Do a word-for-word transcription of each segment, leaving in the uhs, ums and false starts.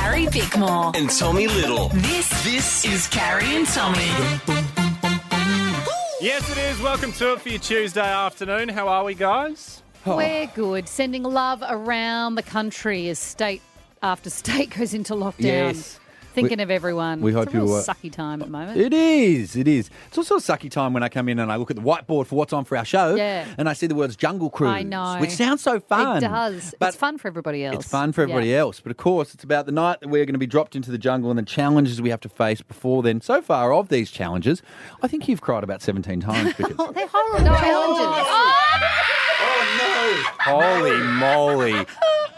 Carrie Bickmore. And Tommy Little. This, this is Carrie and Tommy. Yes, it is. Welcome to it for your Tuesday afternoon. How are we, guys? We're good. Sending love around the country as state after state goes into lockdown. Yes. Thinking We- of everyone. we it's hope a real you, uh, sucky time at the moment. It is, it is. It's also a sucky time when I come in and I look at the whiteboard for what's on for our show Yeah. and I see the words Jungle Cruise, I know. which sounds so fun. It does. But it's fun for everybody else. It's fun for everybody Yeah. else. But of course, it's about the night that we're going to be dropped into the jungle and the challenges we have to face before then. So far of these challenges, I think you've cried about seventeen times. Because... Oh, they're horrible challenges. oh, no. Holy moly.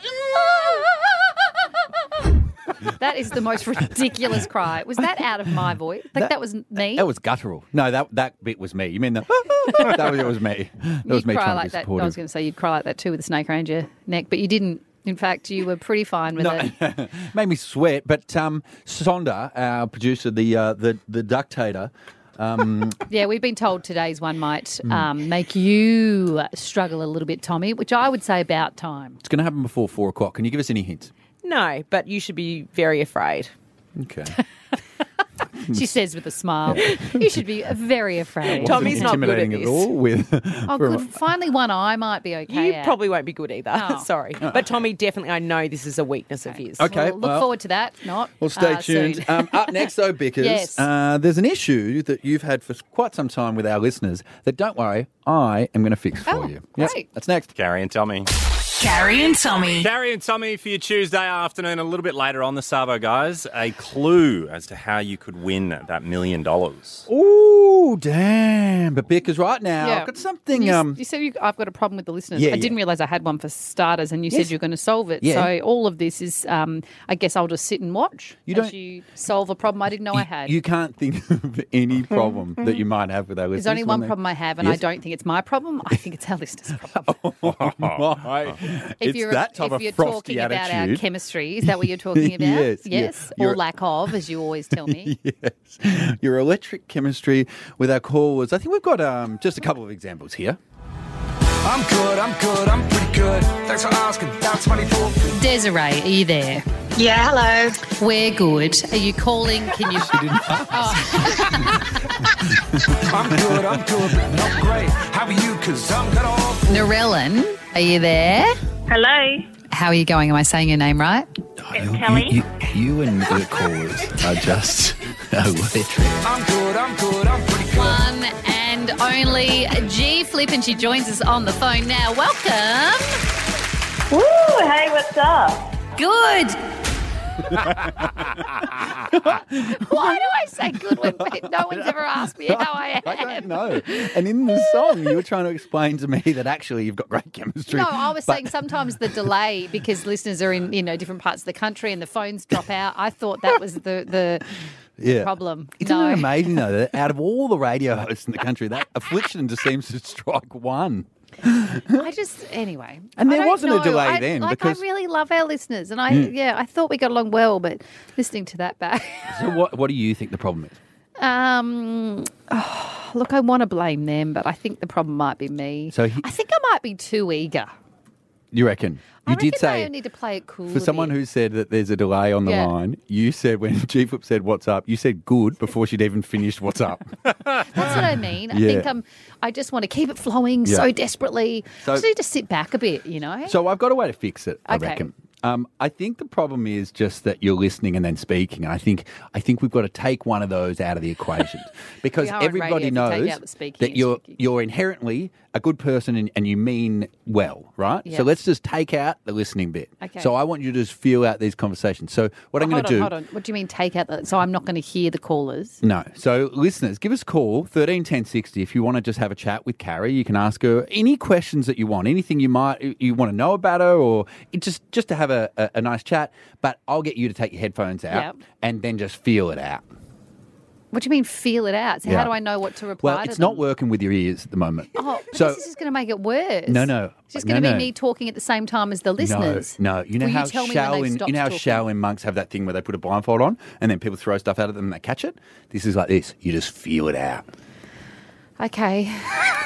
That is the most ridiculous cry. Was that out of my voice? Like that, That- was me? That was guttural. No, that that bit was me. You mean the... that was, it was me. That was You'd me cry trying like to be that. I supportive. was going to say you'd cry like that too with a snake around your neck, but you didn't. In fact, you were pretty fine with it. Made me sweat. But um, Sonda, our producer, the uh, the the ductator, um, Yeah, we've been told today's one might Hmm. um, make you struggle a little bit, Tommy, which I would say about time. it's going to happen before four o'clock. Can you give us any hints? No, but you should be very afraid. Okay. She says with a smile. You should be very afraid. Tommy's not good at intimidating at this. all. With Oh, good. Finally, one eye might be okay. You at. probably won't be good either. Oh. Sorry. But Tommy, definitely, I know this is a weakness of his. Okay. Well, look well- forward to that. Not. Well, stay uh, tuned. soon. Um, up next, though, Bickers, Yes. uh, there's an issue that you've had for quite some time with our listeners that, don't worry, I am going to fix for Oh, you. great. That's next. Carrie and Tommy. Carrie and Tommy. Carrie and Tommy for your Tuesday afternoon. A little bit later on the Savo, guys, a clue as to how you could win that million dollars. Ooh, damn. But Bickers, right now, Yeah. I've got something... You, um, you said you, I've got a problem with the listeners. Yeah, I didn't yeah. realise I had one for starters, and you Yes. said you're going to solve it. Yeah. So all of this is, um, I guess, I'll just sit and watch You as don't- you solve a problem I didn't know I had. You can't think of any problem that you might have with our listeners. There's only one when they- problem I have, and Yes. I don't think it's my problem. I think it's our listeners' problem. Right. If It's you're, that type if of you're frosty talking about our attitude. chemistry, is that what you're talking about? Yes, yeah. Yes. You're- Or lack of, as you always tell me. Yes. Your electric chemistry with our callers. I think we've got um, just a couple of examples here. I'm good, I'm good, I'm pretty good. Thanks for asking. That's twenty-four. Desiree, are you there? Yeah, hello. We're good. Are you calling? Can you? I'm good, I'm good, but not great. How are you? Cause I'm good all. Narellen, are you there? Hello. How are you going? Am I saying your name right? You, Kelly. you, you and the callers are just electric. I'm good, I'm good, I'm pretty good. One and only G Flip, and she joins us on the phone now. Welcome. Woo, hey, what's up? Good. Why do I say good when no one's ever asked me how I I am? don't know. And in the song, you were trying to explain to me that actually you've got great chemistry. No, I was but- saying sometimes the delay because listeners are in you know different parts of the country and the phones drop out. I thought that was the the yeah. problem. Isn't no. it amazing, though, that out of all the radio hosts in the country, that affliction just seems to strike one? I just anyway. And I there don't wasn't a know. delay I, then, Like because- I really love our listeners, and I yeah I thought we got along well, but listening to that back. So what, what do you think the problem is? Um, oh, look, I want to blame them, but I think the problem might be me. So he- I think I might be too eager. You reckon? I You did reckon say... I need to play it cool. For a someone bit. who said that there's a delay on the Yeah. line, you said when G Flip said what's up, you said good before she'd even finished what's up. That's what I mean. I Yeah. think um, I just want to keep it flowing Yeah. so desperately. So- I just need to sit back a bit, you know. So I've got a way to fix it, I Okay. reckon. Um, I think the problem is just that you're listening and then speaking. And I think I think we've got to take one of those out of the equation because We are on everybody radio. If you take knows out the speaking that and you're speaking. you're inherently a good person and, and you mean well, right? Yeah. So let's just take out the listening bit. Okay. So I want you to just feel out these conversations. So what I'm hold going to on, do. hold on. What do you mean take out that? So I'm not going to hear the callers. No. So, listeners, give us a call, thirteen ten sixty. If you want to just have a chat with Carrie, you can ask her any questions that you want, anything you might you want to know about her, or it just just to have a, a, a nice chat. But I'll get you to take your headphones out Yep. and then just feel it out. What do you mean feel it out? So Yeah. how do I know what to reply Well, to it's them? not working with your ears at the moment. Oh, but so this is just going to make it worse. No, no. It's just No, going to no. be me talking at the same time as the listeners. No, no. You know Will how you tell me when they've Shaolin, stopped you know how talking? Shaolin monks have that thing where they put a blindfold on and then people throw stuff at them and they catch it? This is like this. You just feel it out. Okay.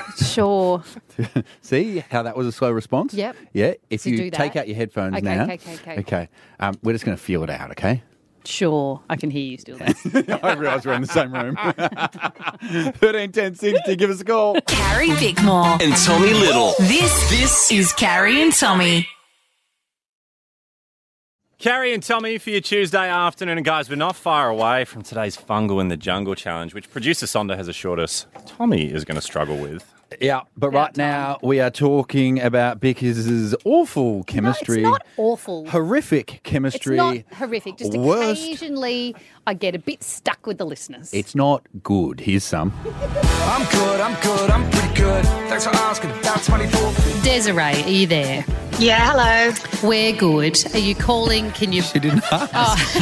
Sure. See how that was a slow response? Yep. Yeah. If So you do that. take out your headphones Okay, now. okay, okay, okay. Okay. Um, we're just going to feel it out, okay? Sure. I can hear you still there. I realise we're in the same room. thirteen ten sixty, give us a call. Carrie Bickmore. And Tommy Little. This this is Carrie and Tommy. Carrie and Tommy for your Tuesday afternoon. And guys, we're not far away from today's Fungal in the Jungle challenge, which producer Sonda has assured us Tommy is going to struggle with. Yeah, but right now we are talking about Bickers's awful chemistry. No, it's not awful. Horrific It's chemistry. not horrific. Just Worst. occasionally I get a bit stuck with the listeners. It's not good. Here's some. I'm good, I'm good, I'm pretty good. Thanks for asking. About twenty-four. Desiree, are you there? Yeah, hello. We're good. Are you calling? Can you... She didn't ask.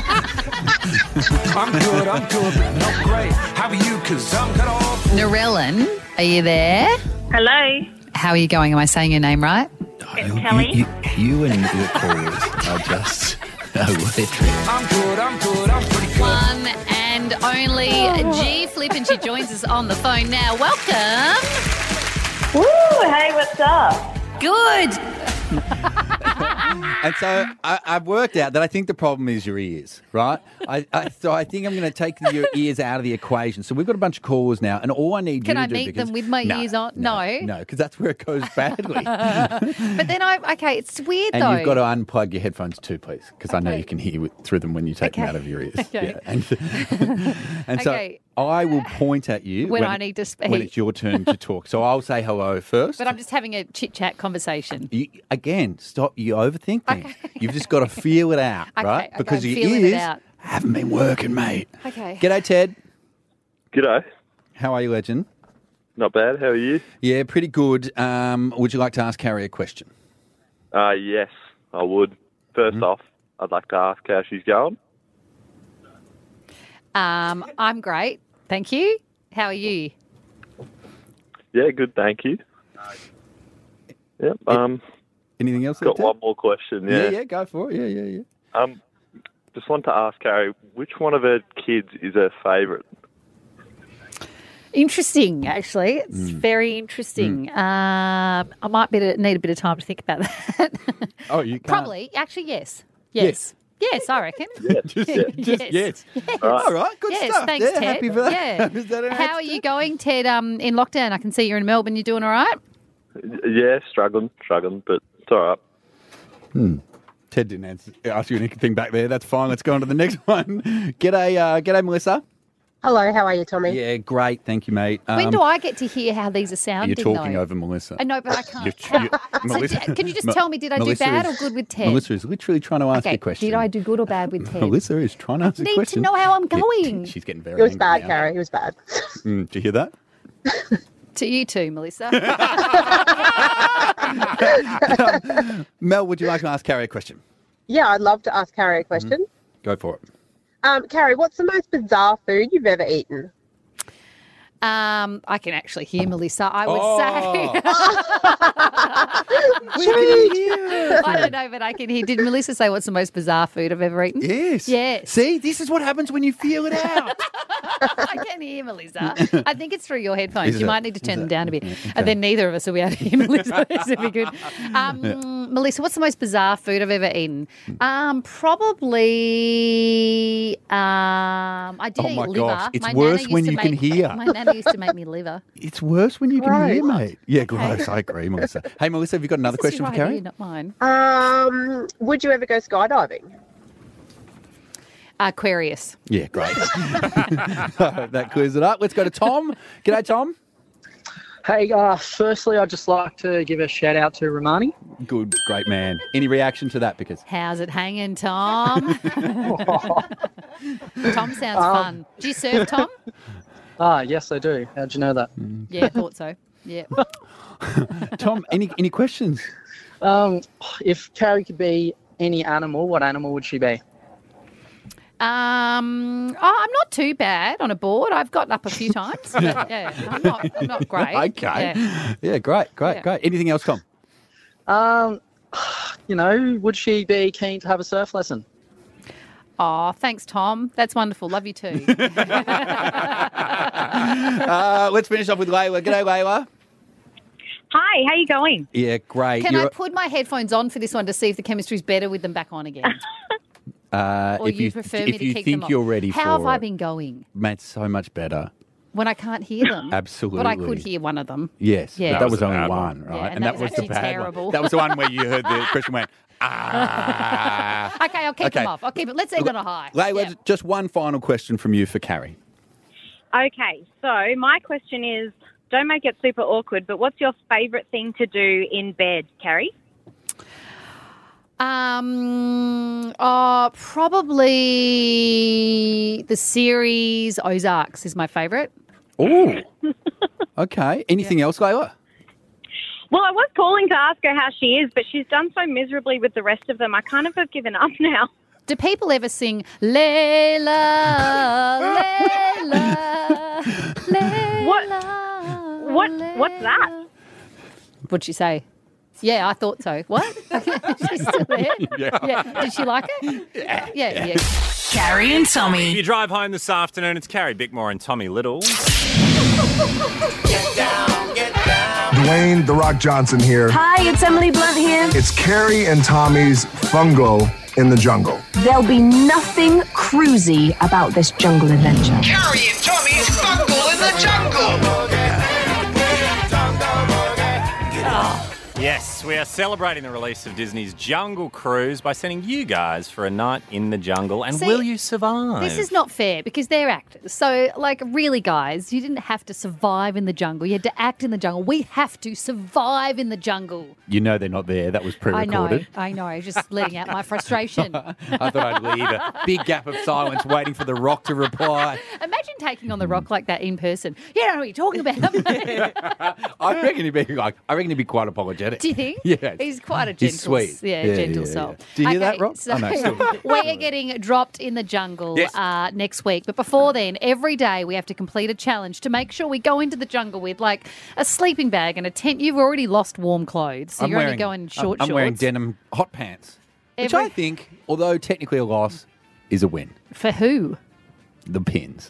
I'm good, I'm good, but not great. How are you? Cause I'm kind of awful. Narellen, are you there? Hello. How are you going? Am I saying your name right? It's Kelly. You, you and your callers are just electric. I'm good, I'm good, I'm pretty good. One and only G Flip, and she joins us on the phone now. Welcome. Woo, hey, what's up? Good. And so I, I've worked out that I think the problem is your ears, right? I, I so I think I'm going to take your ears out of the equation. So we've got a bunch of callers now, and all I need Can you I to do meet because- them with my No, ears on? No. no, because that's where it goes badly. But then I, okay, it's weird And though. you've got to unplug your headphones too, please, because I know Okay. you can hear with, through them when you take them Okay. out of your ears. Okay. Yeah. And, and so Okay. I will point at you When I need to speak. when it's your turn to talk. So I'll say hello first. But I'm just having a chit chat conversation. You, again, stop. You overthink things. Okay. You've just got to feel it out, Okay, right? okay, Because I'm your feeling it ears out. haven't been working, mate. Okay. G'day, Ted. G'day. How are you, legend? Not bad. How are you? Yeah, pretty good. Um, would you like to ask Carrie a question? Uh, yes, I would. First Mm-hmm. off, I'd like to ask how she's going. Um, I'm great. Thank you. How are you? Yeah, good, thank you. Yep. Um, Anything else? there, got Ted? one more question. Yeah, Yeah. yeah, go for it. Yeah, yeah, yeah. Um, just want to ask Carrie, which one of her kids is her favourite? Interesting, actually. It's Mm. very interesting. Um, I might be to, need a bit of time to think about that. Oh, you can't. Probably. Actually, yes. Yes. Yes, I reckon. Just, yeah, just yes. All right, good yes, stuff. thanks, Yeah, Ted. happy for that. Yeah. Is that an How are answer? you going, Ted, um, in lockdown? I can see you're in Melbourne. You doing all right? Yeah, struggling, struggling, but it's all right. Ted didn't answer, ask you anything back there. That's fine. Let's go on to the next one. G'day, uh, g'day, Melissa. Hello, how are you, Tommy? Yeah, great. Thank you, mate. when Um, do I get to hear how these are sounding, You're talking though? over Melissa. I know, but I can't. You- How- you- So Melissa- d- can you just Me- tell me, did I do Melissa bad is- or good with Ted? Melissa is literally trying to ask okay, a question. did I do good or bad with Ted? Melissa is trying to ask a Need to question. know how I'm Yeah, going. she's getting very It was angry bad, now. Carrie. It was bad. Mm, do you hear that? To you too, Melissa. Mel, would you like to ask Carrie a question? Yeah, I'd love to ask Carrie a question. Go for it. Um, Carrie, what's the most bizarre food you've ever eaten? Um, I can actually hear Melissa. I would Oh. say. We can hear I don't know, but I can hear. Did Melissa say what's the most bizarre food I've ever eaten? Yes. Yes. See, this is what happens when you feel it out. I can hear Melissa. I think it's through your headphones. Is you it? might need to turn Is them it? down a bit. Okay. And then neither of us will be able to hear Melissa. This would be good. Um, Melissa, what's the most bizarre food I've ever eaten? Um, probably. Um, I did Oh eat my liver. gosh, it's My worse nana used when to you can make- hear. My nana used to make me liver. It's worse when you can Gross. hear, mate. Yeah, gross. I agree, Melissa. Hey, Melissa, have you got another This is question for your Carrie? idea, not mine. Um, would you ever go skydiving? Aquarius. Yeah, great. That clears it up. Let's go to Tom. G'day, Tom. Hey, uh, firstly, I'd just like to give a shout out to Romani. Good, great man. Any reaction to that? Because How's it hanging, Tom? Tom sounds Um, fun. Do you surf, Tom? Ah, yes, I do. How'd you know that? Yeah, thought so. Yeah. Tom, any any questions? Um, if Carrie could be any animal, what animal would she be? Um, oh, I'm not too bad on a board. I've gotten up a few times. But yeah, I'm not, I'm not great. Okay. Yeah. Yeah, great, great, Yeah. great. Anything else, Tom? Um, you know, would she be keen to have a surf lesson? Oh, thanks, Tom. That's wonderful. Love you too. Uh, let's finish off with Layla. G'day, Layla. Hi, how you going? Yeah, great. Can You're- I put my headphones on for this one to see if the chemistry's better with them back on again? uh, Or if you, you prefer if me to you keep think them on? you're ready How for have I it, been going? mate, so much better. When I can't hear them. Absolutely. But I could hear one of them. Yes, Yeah. but That that was was the only bad one, one. right? Yeah, and that was the actually bad terrible. one. That was the one where you heard the Christian went, ah. Okay, I'll keep Okay. them off. I'll keep it. Let's end on a high. Layla, Yeah. just one final question from you for Carrie. Okay, so my question is, don't make it super awkward, but what's your favourite thing to do in bed, Carrie? Um, uh, probably the series Ozarks is my favourite. Oh, okay. Anything else, Layla? Well, I was calling to ask her how she is, but she's done so miserably with the rest of them. I kind of have given up now. Do people ever sing Layla, Layla, Layla? What? What? What's that? What'd she say? Yeah, I thought so. What? She's still there? Yeah. Did she like it? Yeah. Yeah, yeah. Carrie and If Tommy. you drive home this afternoon, it's Carrie Bickmore and Tommy Little. Dwayne The Rock Johnson here. Hi, it's Emily Blunt here. It's Carrie and Tommy's Fungo in the Jungle. There'll be nothing cruisy about this jungle adventure. Carrie and Tommy's Fungal in the Jungle. Yes, we are celebrating the release of Disney's Jungle Cruise by sending you guys for a night in the jungle. And See, will you survive? This is not fair because they're actors. So, like, really, guys, you didn't have to survive in the jungle. You had to act in the jungle. We have to survive in the jungle. You know they're not there. That was I know. pre-recorded. I know. Just letting out my frustration. I thought I'd leave a big gap of silence waiting for The Rock to reply. Imagine taking on the Rock like that in person. You don't know what you're talking about. I reckon he'd be like, I reckon he'd be quite apologetic. Do you think? Yeah. He's quite a gentle, He's sweet. Yeah, Yeah, gentle yeah, soul. yeah. Do you hear that, Okay, Rob? So Oh, no, still. we are getting dropped in the jungle Yes. uh, next week. But before then, every day we have to complete a challenge to make sure we go into the jungle with like a sleeping bag and a tent. You've already lost warm clothes, so I'm you're wearing, only going in short I'm, I'm shorts. wearing denim hot pants, which Every- I think, although technically a loss, is a win. For who? The pins.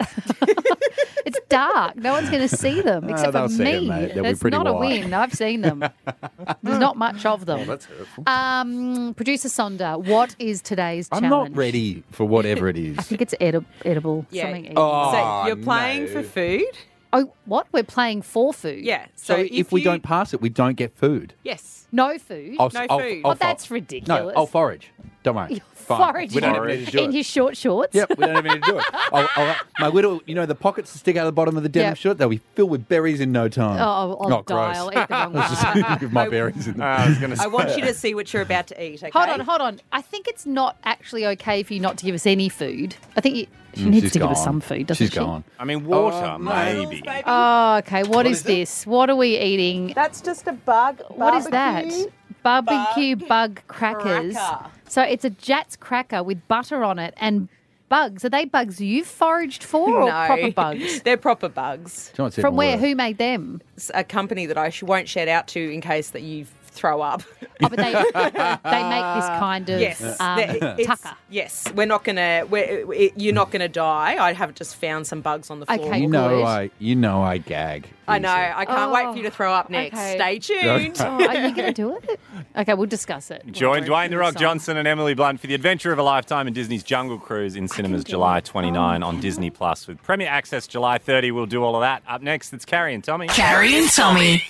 It's dark. No one's going to see them except they'll for see me. it, mate. They'll be That's pretty not a white. win. I've seen them. There's not much of them. Oh, that's hurtful. Um, Producer Sonda, what is today's I'm challenge? not ready for whatever it is. I think it's edi- edible. Yeah. Something edible. Oh, So you're playing no. for food? Oh, what? We're playing for food? Yeah. So, So, if, we you- don't pass it, we don't get food. Yes. No food? I'll, No I'll, food. I'll Oh, that's for- ridiculous. No, I'll forage. Don't worry. Fine. Forage We don't even need to do in it. his short shorts? Yep, we don't even need to do it. I'll, I'll, my little, you know, the pockets that stick out of the bottom of the denim Yep. shirt, they'll be filled with berries in no time. Oh, I'll Not die. gross. I'll eat the wrong Let's one. just give my berries in them. I was going to I want you to see what you're about to eat, okay? Hold on, hold on. I think it's not actually okay for you not to give us any food. I think you, she Mm, needs she's to give us gone. some food, doesn't She's she? gone. I mean, water, Oh, no. maybe. Oh, okay. what is, is it? this? What are we eating? That's just a bug. What is that? Barbecue bug bug crackers. cracker. So it's a Jats cracker with butter on it and bugs. Are they bugs you've foraged for or No. proper bugs? They're proper bugs. Do you know what's From even where? worse? Who made them? It's a company that I sh- won't shout out to in case that you throw up. Oh, but they they make this kind of Yes, um, They're- it's- tucker. Yes, we're not gonna. We're, it, you're not gonna die. I have just found some bugs on the floor. Okay, You know good. I, you know I gag. I know. easily. I can't wait for you to throw up next. okay. Stay tuned. Oh, are you going to do it? Okay, we'll discuss it. Join while we're Dwayne The Rock inside. Johnson and Emily Blunt for the adventure of a lifetime in Disney's Jungle Cruise in cinemas July twenty-ninth on Disney Plus with Premier Access July thirtieth. We'll do all of that. Up next, it's Carrie and Tommy. Carrie and Tommy.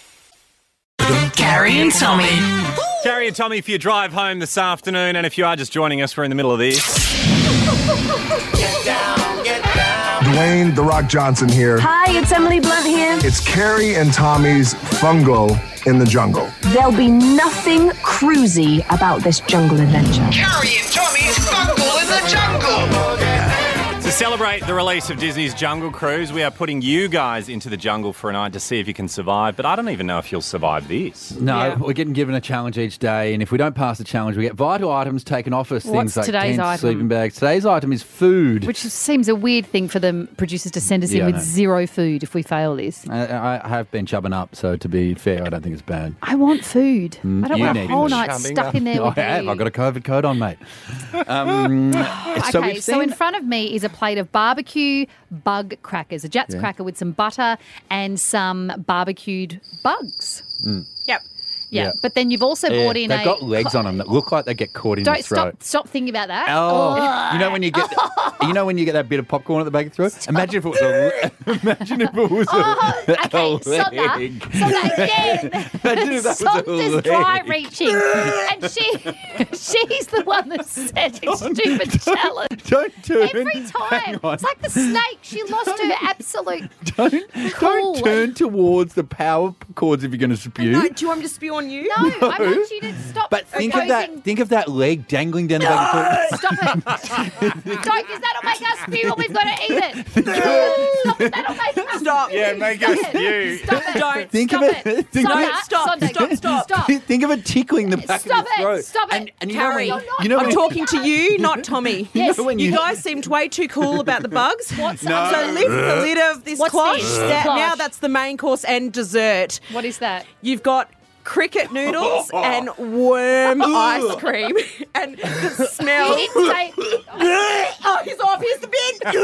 Carrie and Tommy. Carrie and Tommy for your drive home this afternoon. And if you are just joining us, we're in the middle of this. Dwayne The Rock Johnson here. Hi, it's Emily Blunt here. It's Carrie and Tommy's Fungo in the Jungle. There'll be nothing cruisy about this jungle adventure. Carrie and Tommy's Fungal in the Jungle. It's a celebrate the release of Disney's Jungle Cruise, we are putting you guys into the jungle for a night to see if you can survive. But I don't even know if you'll survive this. No, Yeah. we're getting given a challenge each day, and if we don't pass the challenge, we get vital items taken off us. What's things like today's tents, item? sleeping bags. Today's item is food. Which seems a weird thing for the producers to send us Yeah, I in with know. zero food if we fail this. I, I have been chubbing up, so to be fair, I don't think it's bad. I want food. Mm, I don't you want a need whole it. night Chubbing stuck up. in there I with have. you. I've got a COVID coat on, mate. Um, so okay, we've so in seen- front of me is a plate of barbecue bug crackers, a Jats Yeah. cracker with some butter and some barbecued bugs. Yep. Yeah, Yeah. but then you've also Yeah, brought in they've a... got legs on them that look like they get caught in Don't your throat. stop! Stop thinking about that. Oh, you know when you get, you know when you get that bit of popcorn at the back of your throat. Imagine if it was a, imagine if it was a, Oh, okay, a Sonda, leg. Sonda, again. Imagine if that was a Sonda's dry leg. reaching, and she, she's the one that said this stupid challenge. Don't turn. Every time, Hang on. it's like the snake. She lost her absolute. Don't, Cool. don't turn towards the power cords if you're going to spew. No, do you want me to spew on you? No, I want you to stop. But think of opposing- that. Think of that leg dangling down the back of your throat. Stop it! Don't, because that'll make us spew when we've got to eat it. Stop it! That'll make us Stop. spew. Yeah, make Stop us it. spew. Stop it! Don't. Think Stop of it. it. Think of Sonda, it. Stop, Sonda, stop, stop. Stop. Think of it tickling the back Stop of your throat. it! Stop it! And, and you know Carrie, when, not you know I'm when talking to you, not Tommy. Yes. when You you- guys seemed way too cool about the bugs. What's No. So lift the lid of this What's cloche. this? That- Cloche. now that's the main course and dessert. What is that? You've got cricket noodles and worm ice cream. And the smell. You didn't say. Oh, he's off. Here's the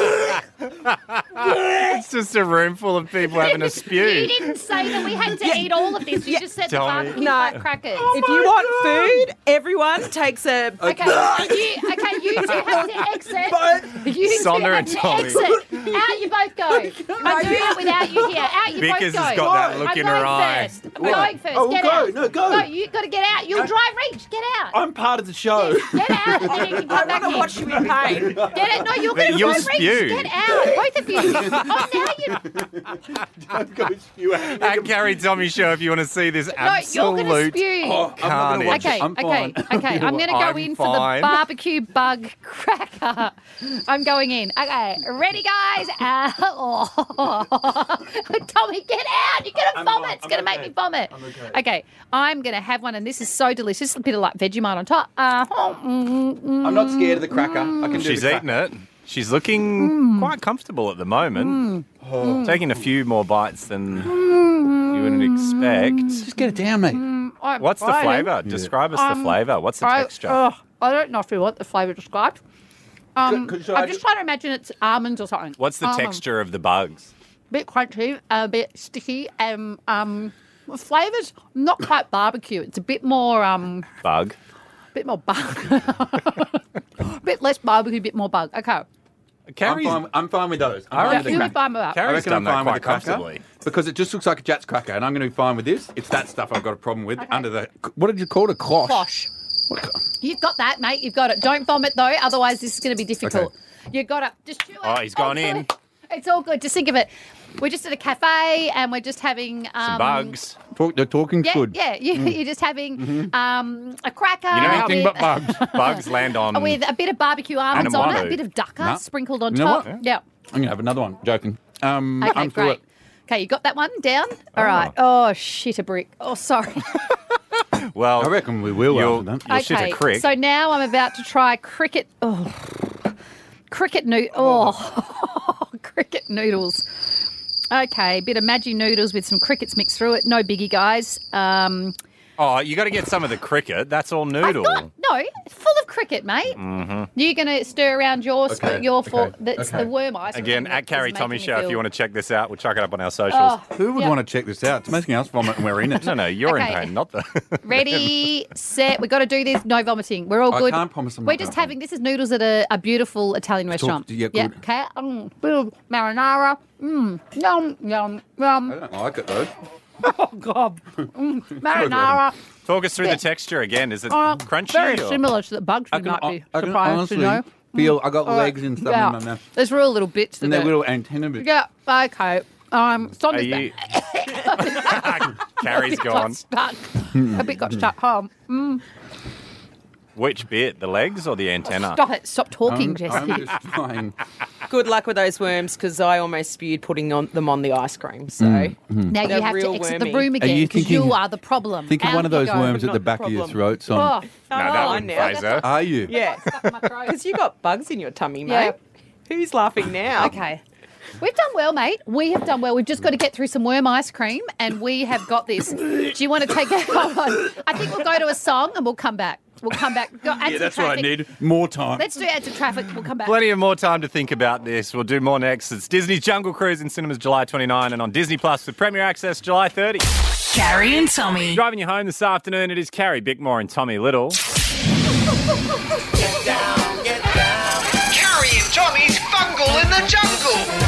bin. It's just a room full of people having a You spew. didn't say that we had to eat all of this. You just said the Tell me. barbecue No. bug crackers. If you want food, everyone takes a. Okay, you, okay, you two have to exit. You two Sonda have and to Tommy. exit. Out you both go. I'm doing it without you here. Out you Vickers both go. has got that look I'm in her going eye. first. I'm going first. Oh, get go. out. No, go. No, you got to get out. You'll drive reach. Get out. I'm part of the show. Get out, and then you can come I back want to in. watch you in pain. Get it? No, you're But going to you'll drive reach. spew. Get out, both of you. Oh, now you. Don't go spew out. At Gary Tommy Show, if you want to see this No, you're absolute going to spew. Oh, I'm not gonna watch carnage. it. Okay, I'm okay, fine. okay. I'm going to go I'm in for fine. the barbecue bug cracker. I'm going in. Okay, ready, guys? Uh, oh. Tommy, get out! You're going to I'm vomit. fine. It's going to I'm make me okay. vomit. I'm okay. Okay, I'm going to have one, and this is so delicious. A bit of like Vegemite on top. Uh, I'm not scared of the cracker. I can do She's the eating it. She's looking quite comfortable at the moment. Taking a few more bites than you wouldn't expect. Just get it down, mate. I'm What's the trying. flavour? Describe us the Um, flavour. What's the I, texture? oh, I don't know if you want the flavour described. Um, Could- should I I'm just just- trying to imagine it's almonds or something. What's the Almond. texture of the bugs? Bit crunchy, a bit sticky, and um, the flavour's not quite barbecue. It's a bit more um, Bug. bit more bug, a bit less barbecue, a bit more bug. Okay, I'm Carrie's, fine, I'm fine with those. I'm I fine yeah, with the you cracker. be fine with that. I Carrie's reckon done I'm that fine with the quite cracker comfortably. because it just looks like a Jats cracker, and I'm going to be fine with this. It's that stuff I've got a problem with under the. What did you call it? A cloche. Cloche. What a- You've got that, mate. You've got it. Don't vomit though, otherwise this is going to be difficult. You got it. Just chew it. Oh, he's gone Oh, in. good. It's all good. Just think of it. We're just at a cafe and we're just having um, Some bugs. Talk, the talking's Yeah, good. yeah. You, You're just having um, a cracker. You know how with, Anything but bugs. bugs land on. with a bit of barbecue almonds on it, a Anamano. bit of ducker Nah. sprinkled on You know top. what? Yeah. I'm going to have another one. Joking. Um, Okay, I'm for great. it. Okay, you got that one down? All right. Oh, shit, a brick. Oh, sorry. well, I reckon we will you'll, after that. you'll shit a Okay, crick. so now I'm about to try cricket. Oh, cricket noodle. Oh, cricket noodles. Okay, bit of Maggi noodles with some crickets mixed through it. No biggie, guys. Um, oh, you got to get some of the cricket. That's all I've noodle. got, no, it's full of cricket, mate. Mm-hmm. You're going to stir around your sp- Okay, your for okay, that's okay. the worm ice. Again, cream at that Carrie is Tommy making Show, me if feel- you want to check this out, we'll chuck it up on our socials. Oh, Who would yeah. want to check this out? It's making us vomit and we're in it. No, no, you're Okay. in pain, not the. Ready, set. We've got to do this. No vomiting. We're all I good. can't promise I'm We're not just gonna having. This is noodles at a, a beautiful Italian restaurant. yeah, good. Okay. Mm, bit of marinara. Mmm. Yum. Yum. I Yum. don't like it though. Oh God. Mm, marinara. Talk us through Yeah. the texture again. Is it Uh, crunchy? Very or- similar to the bugs. We I can, might I, be I can surprised honestly to know. feel I got All legs right. and stuff Yeah. in my mouth. There's real little bits. And of they're it. little antenna bits. Yeah. Okay. Um. Are Sonda's you... back. Carrie's A bit gone. got stuck. A bit got stuck home. Mm. Which bit? The legs or the antenna? Stop it. Stop talking, I'm, Jesse. I'm just trying. good luck with those worms because I almost spewed putting on, them on the ice cream. So Mm, mhm. Now you They're have to real exit wormy. the room Are again you because thinking- you are the problem. Think of Out one of you those go. worms at not the the back of your problem. throat, Son. Oh, No, that Oh, wouldn't no. phase her. Are you? yeah, because you got bugs in your tummy, mate. Who's laughing now? Okay. We've done well, mate. We have done well. We've just got to get through some worm ice cream, and we have got this. Do you want to take a hold on? I think we'll go to a song, and we'll come back. We'll come back. Go, add Yeah, some that's what I traffic. need. More time. Let's do add to traffic. We'll come back. Plenty of more time to think about this. We'll do more next. It's Disney's Jungle Cruise in cinemas July twenty-ninth and on Disney Plus with Premier Access July thirtieth. Carrie and Tommy. Driving you home this afternoon, it is Carrie Bickmore and Tommy Little. Get down, get down. Carrie and Tommy's Fungal in the Jungle.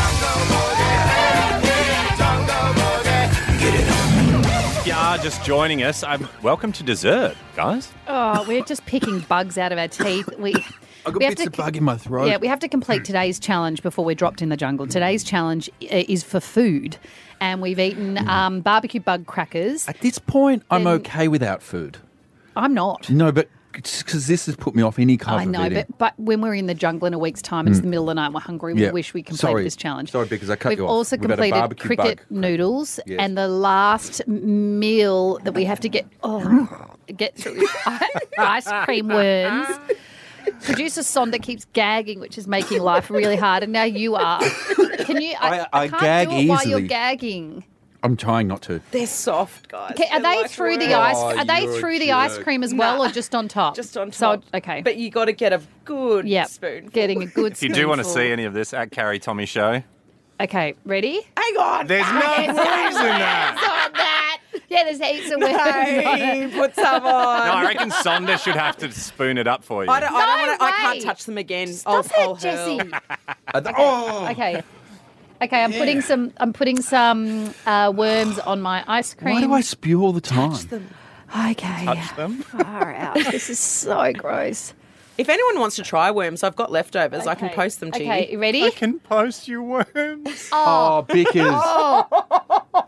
If you are just joining us, um, welcome to dessert, guys. Oh, we're just picking bugs out of our teeth. We. I've got we have bits to- of bug in my throat. Yeah, we have to complete today's challenge before we're dropped in the jungle. Today's challenge i- is for food, and we've eaten um, barbecue bug crackers. At this point, I'm Then- okay without food. I'm not. No, but because this has put me off any kind I of know, eating. but, but when we're in the jungle in a week's time, it's Mm. the middle of the night, we're hungry, we Yeah. wish we completed Sorry. this challenge. Sorry, because I cut We've you off. also We've had a completed barbecue cricket bug. noodles, Yes. and the last meal that we have to get oh, get through is ice cream worms. Producer Sonda keeps gagging, which is making life really hard, and now you are. Can you? I, I- I can't gag do it while you're easily. gagging. I'm trying not to. They're soft, guys. Okay, are They're they like through the worms. ice? Oh, Are they you're a through the ice jerk. cream as well, Nah. or just on top? Just on So top. okay, But you got to get a good Yep. spoon. getting a good. If you do want to spoonful. see any of this at Carrie Tommy Show, Okay, ready? Hang on. there's no There's worms in that. on that. Yeah, there's heaps of worms on Hey, it. put some on. No, I reckon Sonda should have to spoon it up for you. I don't, I don't No want to. I can't way. touch them again. Stop I'll, it, Jesse. Oh, Okay. Okay, I'm putting some. I'm putting some uh, worms on my ice cream. why do I spew all the time? Okay. Touch them. Far out. This is so gross. If anyone wants to try worms, I've got leftovers. I can Okay. post them to Okay, you. you ready? I can post you worms. Oh, Bickers. Oh,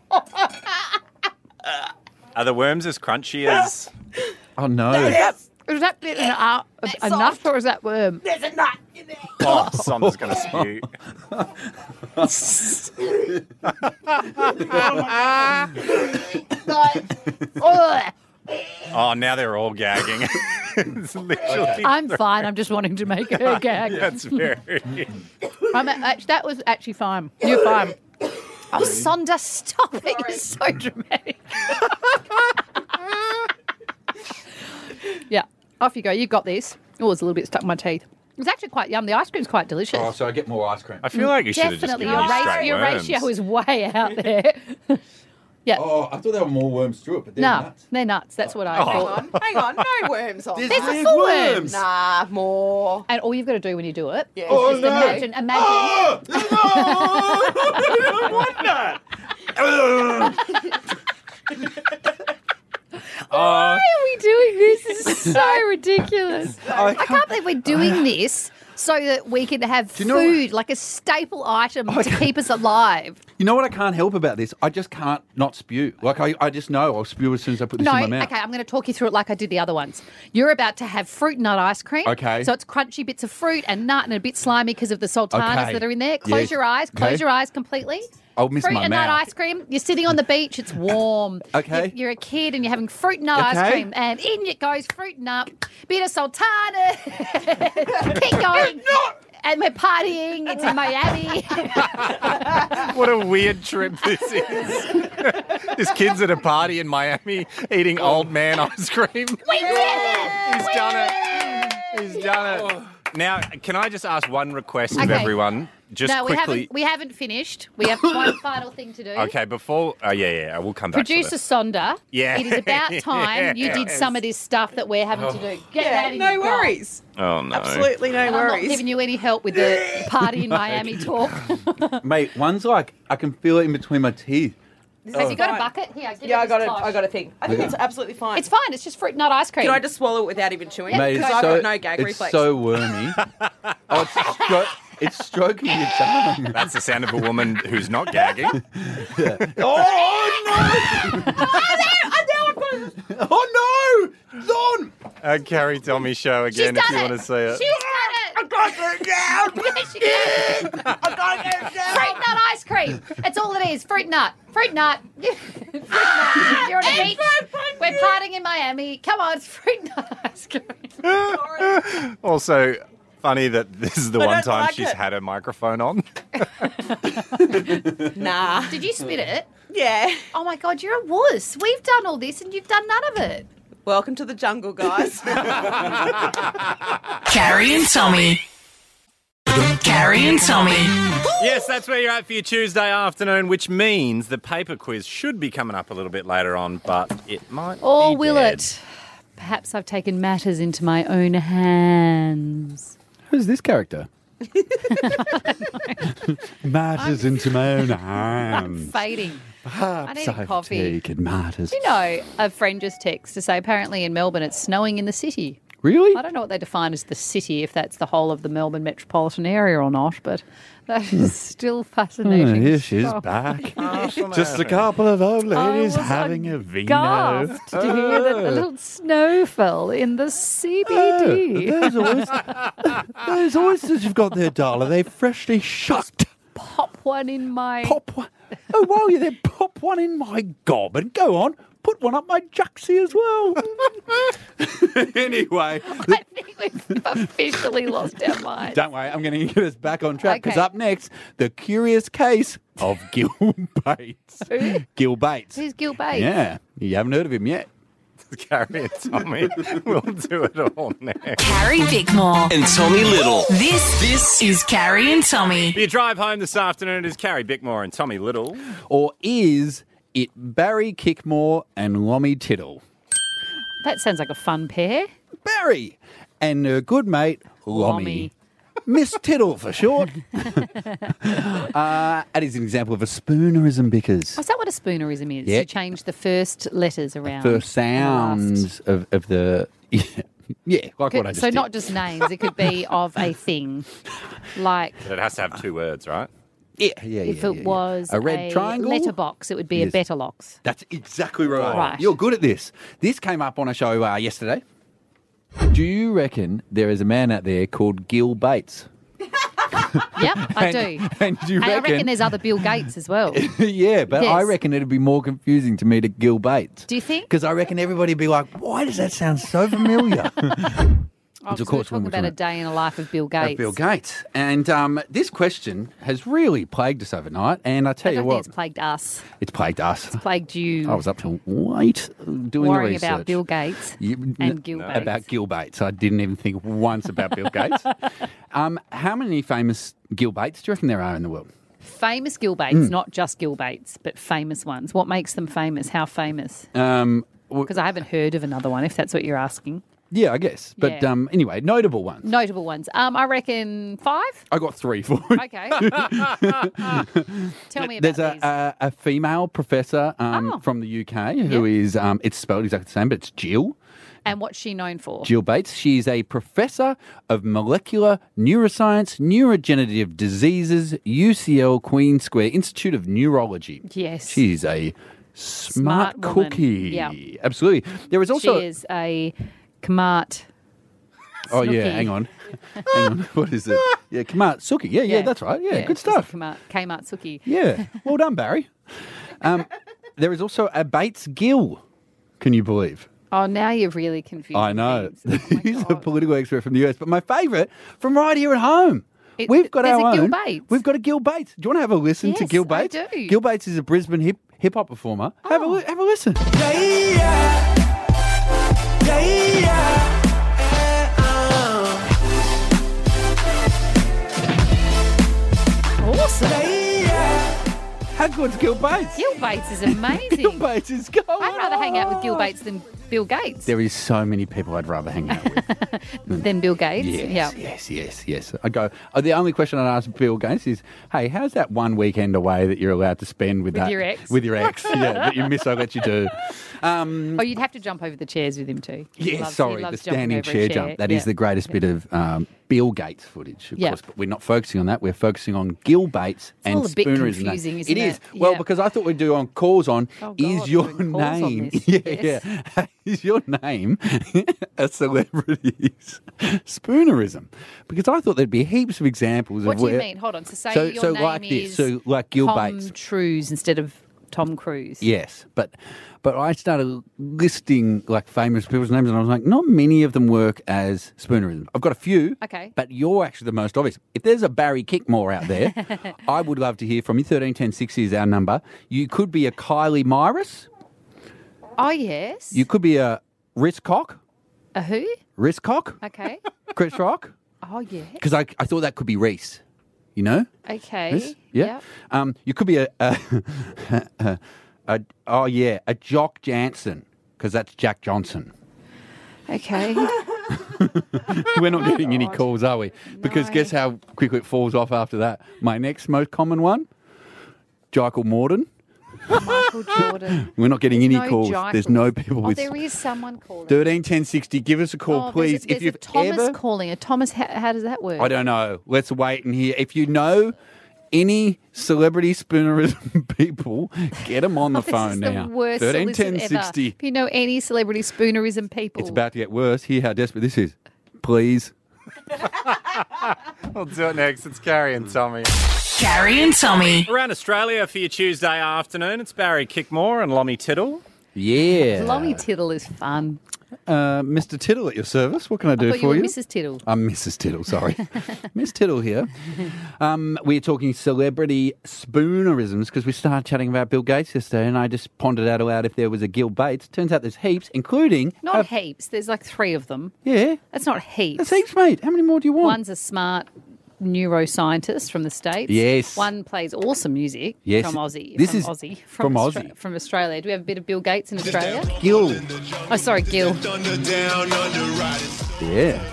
Are the worms as crunchy as... Oh, no. Yep. is that bit uh, enough, or is that worm? There's a nut in there. Oh, Sonda's going to spew. Ugh. Oh, now they're all gagging. It's literally... I'm fine. I'm just wanting to make her gag. That's very... I'm actually, that was actually fine. You're fine. Oh, Sonda, stop it. You're so dramatic. Yeah, off you go. You got this. Oh, it's a little bit stuck in my teeth. It's actually quite yum. The ice cream's quite delicious. Oh, so I get more ice cream. I feel like you should have just Definitely. given Your, me ra- straight your worms. ratio is way out there. Yeah. Oh, I thought there were more worms through it, but they're No, nuts. they're nuts. That's what I Oh. Hang thought. on. Hang on. No worms on. There's There's a There's full worms. worms. Nah, more. And all you've got to do when you do it is Oh, just no. imagine, imagine. Oh, no! I don't want that. Why are we doing this? This is so ridiculous. I I can't believe we're doing this so that we can have you know food, like a staple item I to can't- keep us alive. You know what I can't help about this? I just can't not spew. Like, I, I just know I'll spew as soon as I put this No, in my mouth. okay, I'm going to talk you through it like I did the other ones. You're about to have fruit nut ice cream. Okay. So it's crunchy bits of fruit and nut and a bit slimy because of the sultanas Okay. that are in there. Close Yes. your eyes. Close Okay. your eyes completely. I'll miss fruit my and mouth. nut ice cream. You're sitting on the beach. It's warm. Okay. You're, you're a kid and you're having fruit and nut ice Okay. cream. And in it goes fruit and nut, bit of sultana. Keep going. And we're partying. It's in Miami. What a weird trip this is. This kid's at a party in Miami eating old man ice cream. we did it. He's done it. He's done it. Now, can I just ask one request of Okay. everyone? Just no, we quickly. haven't. We haven't finished. We have one final thing to do. Okay, before. Oh, yeah, yeah, we'll come back Producer to Sonda, Yeah. it is about time you did Yes. some of this stuff that we're having to do. Get Yeah, that in no your worries. that. Oh, no. Absolutely no And I'm not worries. giving you any help with the party in Miami talk. Mate, one's like, I can feel it in between my teeth. Have you got a Fine. bucket? Here, give Yeah, it I got this it. tosh. I got a thing. I think Yeah. it's absolutely fine. It's fine. It's just fruit nut ice cream. Can I just swallow it without even chewing? Mate, Because it's I've so, got no gag it's reflex. so wormy. Oh, it's, stro- it's stroking your tongue. That's the sound of a woman who's not gagging. Oh, no! Oh, no! Don! A Carrie Tommy show again She's if done you it. want to see it. She's done it. I can't get it down. Yes, you can. I can't get it down. Fruit nut ice cream. That's all it is. Fruit nut. Fruit nut. Fruit nut. You're on a beach. We're partying in Miami. Come on, it's fruit nut ice cream. Also, funny that this is the I one don't time like she's it. had her microphone on. Nah. Did you spit it? Yeah. Oh my God, you're a wuss. We've done all this and you've done none of it. Welcome to the jungle, guys. Carrie and Tommy. Carrie and Tommy. Yes, that's where you're at for your Tuesday afternoon, which means the paper quiz should be coming up a little bit later on, but it might Or be will dead. it? Perhaps I've taken matters into my own hands. Who's this character? Matters into my own I'm hands. fading. I need a I've coffee. taken matters. Do you know, a friend just texted to say apparently in Melbourne it's snowing in the city. Really? I don't know what they define as the city, if that's the whole of the Melbourne metropolitan area or not, but that is still Oh, fascinating. here she is stuff. back. Just a couple of old ladies I was having a vino. Gasped to hear that a little snow fell in the C B D. Oh, those, oysters, those oysters you've got there, darling, they're freshly shut. Pop one in my... Pop one. Oh, while you're there, pop one in my gob and go on, put one up my juxie as well. Anyway. I think we've officially lost our mind. Don't worry, I'm going to get us back on track because Okay. up next, the curious case of Gil Bates. Who? Gil Bates. Who's Gil Bates? Yeah, you haven't heard of him yet. Carrie and Tommy. We'll do it all next. Carrie Bickmore. And Tommy Little. This, this is Carrie and Tommy. For your drive home this afternoon is Carrie Bickmore and Tommy Little. Or is it Barry Kickmore and Lommy Tittle? That sounds like a fun pair. Barry and her good mate, Lommy. Miss Tittle for short. uh, that is an example of a spoonerism, Bickers. Oh, is that what a spoonerism is? Yeah. You change the first letters around. First and the last. sounds of, of the... Yeah, like Could- what I just so did. not just names, it could be of a thing. Like It has to have two words, right? Yeah, yeah, if yeah, it yeah, yeah. was a red triangle letterbox, it would be Yes. a better locks. That's exactly right. Right. You're good at this. This came up on a show uh, yesterday. Do you reckon there is a man out there called Gil Bates? Yep, I And- do. And do you And I reckon? reckon there's other Bill Gates as well. Yeah, but I Yes. reckon it'd be more confusing to me to Gil Bates. Do you think? Because I reckon everybody'd be like, why does that sound so familiar? Oh, Which, of 'cause course, we're when talking we're about a talking day in the life of Bill Gates. Of Bill Gates. And um, this question has really plagued us overnight. And I tell I you don't what, think it's plagued us. it's plagued us. It's plagued you. I was up till late doing worrying the research. about Bill Gates You- and Gil Bates. About Gil Bates. I didn't even think once about Bill Gates. Um, how many famous Gil Bates do you reckon there are in the world? Famous Gil Bates, Mm. not just Gil Bates, but famous ones. What makes them famous? How famous? Um, Because I haven't heard of another one, if that's what you're asking. yeah, I guess. But Yeah. um, anyway, notable ones. Notable ones. Um, I reckon five. I got three for you. Okay. Tell me about There's these. a, a, a female professor um, Oh. from the U K who is, um, it's spelled exactly the same, but it's Jill. And what's she known for? Jill Bates. She's a professor of molecular neuroscience, neurodegenerative diseases, U C L Queen Square Institute of Neurology. Yes. She's a smart, Smart woman. cookie. Yeah. Absolutely. There is also. She is a Kmart. Oh, yeah, Snooki. hang on. hang on. What is it? Yeah, Kmart Suki. Yeah, yeah, that's right. Yeah, good she's a stuff. Kmart, Kmart Suki. Yeah. Well done, Barry. Um, there is also a Bates Gill. Can you believe? Oh, now you've really confused I know. things. He's a political expert from the U S. But my favourite from right here at home. It- We've got there's our a Gil own. Bates. We've got a Gil Bates. Do you want to have a listen to Yes, Gil I Bates? do. Gil Bates is a Brisbane hip hip hop performer. Have a li- have a listen. Awesome. How good's Gil Bates? Gil Bates is amazing. Gil Bates is going. I'd rather hang out with Gil Bates than Bill Gates. There is so many people I'd rather hang out with. Than Bill Gates. Yes, yeah. yes, yes, yes. I go. Oh, the only question I'd ask Bill Gates is, "Hey, how's that one weekend away that you're allowed to spend with, With that your ex? With your ex, yeah, that you miss. I let you do." Um, Oh, you'd have to jump over the chairs with him too. He yeah, loves- he sorry, the loves jumping standing over a chair, jump. That is Yeah. the greatest bit of um, Bill Gates footage, of Yeah. course, but we're not focusing on that. We're focusing on Gil Bates and all a bit Spoonerism. confusing, isn't It is. it? Well, Yeah. because I thought we'd do on calls on, Oh, is God, your we're doing calls on name, this. yeah, Yes. yeah, is your name a celebrity's Spoonerism? Because I thought there'd be heaps of examples What of do you where. mean? Hold on. So say So- your so name like is this, so like Gil Tom Bates. Cruise instead of Tom Cruise. Yes, but but I started listing like famous people's names, and I was like, not many of them work as Spoonerism. I've got a few, Okay. but you're actually the most obvious. If there's a Barry Kickmore out there, I would love to hear from you. Thirteen ten sixty is our number. You could be a Kylie Myris. Oh, yes. You could be a Riz Cock. A who? Riz Cock. Okay. Chris Rock. Oh, yeah. Because I I thought that could be Reese. You know. Okay. Reese? Yeah. Yep. Um. You could be a a, a, a oh yeah a Jock Jansen because that's Jack Johnson. Okay. We're not getting any calls, are we? Because guess how quickly it falls off after that? My next most common one, Michael Morden. Michael Jordan. We're not getting any No calls. Jaikel. There's no people Oh, with there is someone calling. thirteen ten sixty. Give us a call, Oh, there's a- please. there's if you've a Thomas ever, calling. A Thomas, how, how does that work? I don't know. Let's wait and hear. If you know any celebrity Spoonerism people, get them on the Oh, this phone is now. the worst thirteen ten solicit ever. sixty. If you know any celebrity Spoonerism people. It's about to get worse. Hear how desperate this is. Please. We'll do it next. It's Carrie and Tommy. Carrie and Tommy. Around Australia for your Tuesday afternoon, it's Barry Kickmore and Lommy Tittle. Yeah. Lommy Tittle is fun. Uh, Mister Tittle at your service. What can I do I thought for you were you? Missus Tittle. I'm Missus Tittle, sorry. Miss Tittle here. Um, we're talking celebrity spoonerisms because we started chatting about Bill Gates yesterday and I just pondered out aloud if there was a Gil Bates. Turns out there's heaps, including... Not a- heaps. There's like three of them. Yeah. That's not heaps. That's heaps, mate. How many more do you want? One's a smart neuroscientist from the States. Yes. One plays awesome music Yes. from Aussie. This from is Aussie. from Austra- Aussie. From Australia. Do we have a bit of Bill Gates in Australia? Gil. Oh, sorry, Gil. Yeah.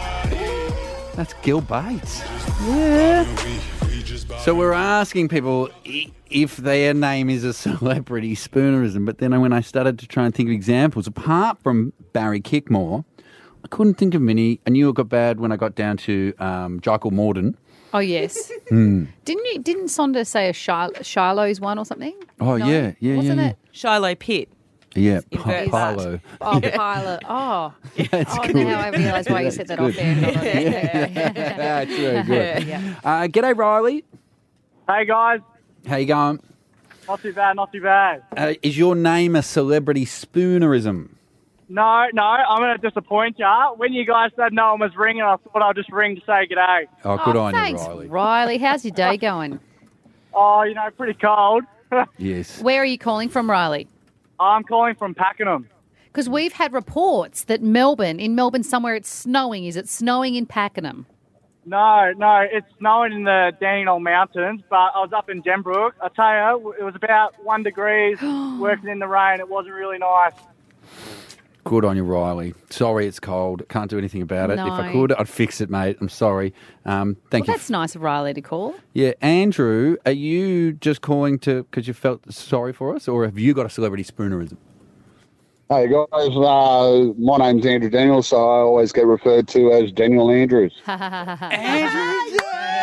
That's Gil Bates. Yeah. So we're asking people i- if their name is a celebrity spoonerism, but then when I started to try and think of examples, apart from Barry Kickmore, I couldn't think of many. I knew it got bad when I got down to um, Michael Morden. Oh, yes. Hmm. Didn't you? Didn't Sonda say a Shil- Shiloh's one or something? Oh, No? yeah, yeah, Wasn't yeah, it? Shiloh Pit. Yeah, Invert Pa- that. Pilo. Oh, pilot. Oh. That's oh, good. now I realise why you said that off That's air. Not on air. Yeah, that's very good. Yeah. Uh, g'day, Riley. Hey guys, How you going? not too bad, not too bad. Uh, is your name a celebrity spoonerism? No, no, I'm going to disappoint you. When you guys said no one was ringing, I thought I'd just ring to say g'day. Oh, good Oh, on thanks, you, Riley. Riley. How's your day going? Oh, you know, pretty cold. Yes. Where are you calling from, Riley? I'm calling from Pakenham. Because we've had reports that Melbourne, in Melbourne somewhere, it's snowing. Is it snowing in Pakenham? No, no, it's snowing in the Dandenong Mountains, but I was up in Gembrook. I tell you, it was about one degrees, working in the rain. It wasn't really nice. Good on you, Riley. Sorry it's cold. Can't do anything about it. If I No. could, I'd fix it, mate. I'm sorry. Um, thank Well, you. that's nice of Riley to call. Yeah, Andrew, are you just calling to because you felt sorry for us, or have you got a celebrity spoonerism? Hey guys, uh, my name's Andrew Daniels, so I always get referred to as Daniel Andrews. Andrew,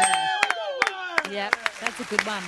Yep, that's a good one.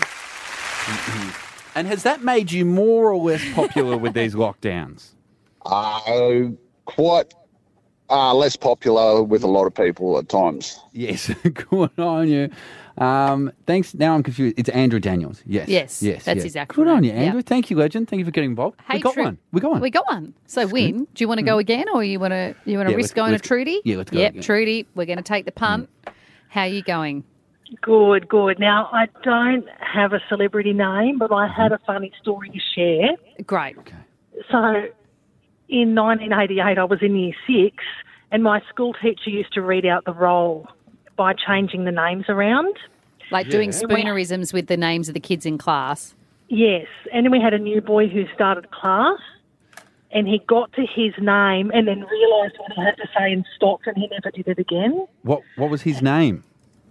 And has that made you more or less popular with these lockdowns? Uh, quite uh, less popular with a lot of people at times. Yes, good on you. Um, thanks. Now I'm confused. It's Andrew Daniels. Yes. Yes, Yes. that's yes. his actual Good on name. you, Andrew. Yep. Thank you, legend. Thank you for getting involved. Hey, we got Tru- one. We got one. We got one. So, Win, do you want to go again, or you want to you want to Yeah, risk let's- going let's- to Trudy? yeah, let's go Yep, again. Trudy. We're going to take the punt. How are you going? Good, good. Now, I don't have a celebrity name, but I had a funny story to share. Great. So, in nineteen eighty-eight, I was in year six, and my school teacher used to read out the roll by changing the names around. Like doing spoonerisms with the names of the kids in class. Yes, and then we had a new boy who started class, and he got to his name and then realised what he had to say and stopped, and he never did it again. What What was his name?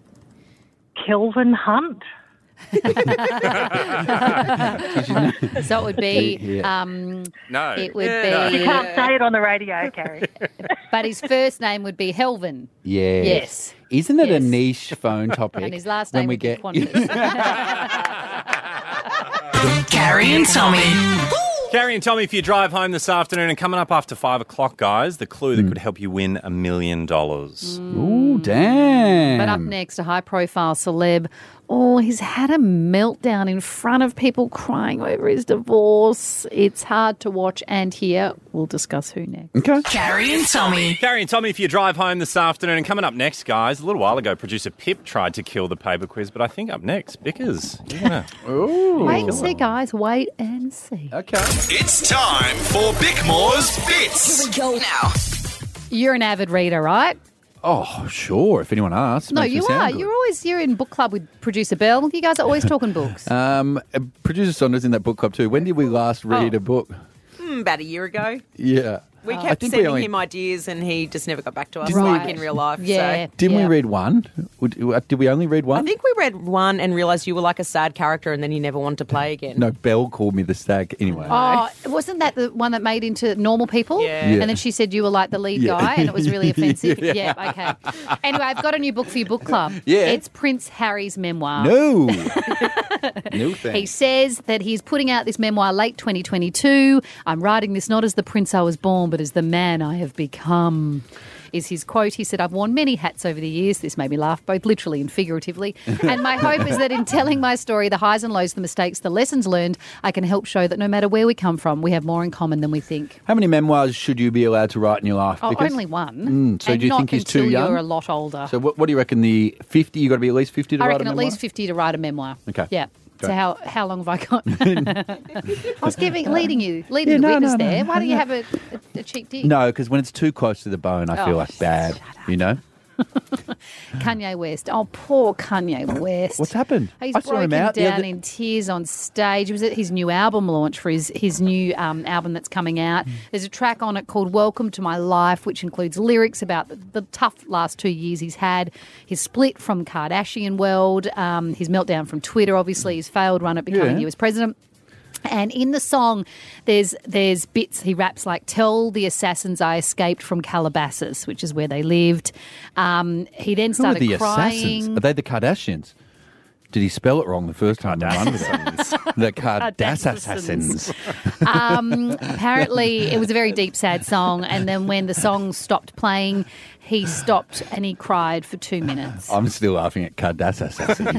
Kelvin Hunt. So it would be, Yeah. um, No. it would Yeah. be, You can't say it on the radio, Carrie. but his first name would be Helvin. Yes. Yes. Isn't it Yes. a niche phone topic? And his last when name we would be get Qantas. Carrie and Tommy. Carrie and Tommy for your drive home this afternoon, and coming up after five o'clock, guys, the clue Hmm. that could help you win a million dollars. Ooh, damn. But up next, a high-profile celeb. Oh, he's had a meltdown in front of people crying over his divorce. It's hard to watch and hear. We'll discuss who next. Okay. Carrie and Tommy. Carrie and Tommy for your drive home this afternoon, and coming up next, guys, a little while ago, producer Pip tried to kill the paper quiz, but I think up next, Bickers. Yeah. Ooh. Wait and see, guys. Wait and see. Okay. It's time for Bickmore's Bits. Here we go now. You're an avid reader, right? Oh, sure. If anyone asks. No, makes me you sound are. good. You're always you're in book club with producer Bell. You guys are always talking books. Um, uh, producer Sonda's in that book club too. When did we last read Oh. a book? Hmm, about a year ago. Yeah. We I kept think sending we only, him ideas and he just never got back to us, Didn't we- like in real life. Yeah. So. Didn't Yeah. we read one? Would- uh, Did we only read one? I think we read one and realised you were like a sad character and then you never wanted to play again. No, Belle called me the stag. Anyway. Oh, wasn't that the one that made into normal people? Yeah. Yeah. And then she said you were like the lead Yeah. guy and it was really offensive. Yeah. yeah. okay. Anyway, I've got a new book for your book club. Yeah. It's Prince Harry's memoir. No. no He thanks. says that he's putting out this memoir late twenty twenty-two. I'm writing this not as the prince I was born, but as the man I have become. Is his quote. He said, I've worn many hats over the years. This made me laugh, both literally and figuratively. And my hope is that in telling my story, the highs and lows, the mistakes, the lessons learned, I can help show that no matter where we come from, we have more in common than we think. How many memoirs should you be allowed to write in your life? Oh, Because- only one. Mm, so and do you not think he's too until young? you're a lot older. So what, what do you reckon? The fifty? You got to be at least fifty to I write reckon a at memoir? least fifty to write a memoir. Okay. Yeah. So Go. how how long have I got? I was giving leading you, leading Yeah, the no, witness no, no. there. Why don't you have a, a, a cheek dig? No, because when it's too close to the bone, I feel Oh, like bad. You know. Kanye West. Oh, poor Kanye West. What's happened? He's I saw him broken out the down other- in tears on stage. It was at his new album launch for his, his new um, album that's coming out. Mm. There's a track on it called Welcome to My Life, which includes lyrics about the, the tough last two years he's had, his split from Kardashian world, um, his meltdown from Twitter, obviously, his failed run at becoming Yeah. U S president. And in the song, there's there's bits he raps like "Tell the assassins I escaped from Calabasas," which is where they lived. Um, he then Who are started the crying. assassins? Are they the Kardashians? Did he spell it wrong the first time? I wonder that. The Kardashians. um, apparently, it was a very deep, sad song. And then when the song stopped playing, he stopped and he cried for two minutes. I'm still laughing at Kardashians.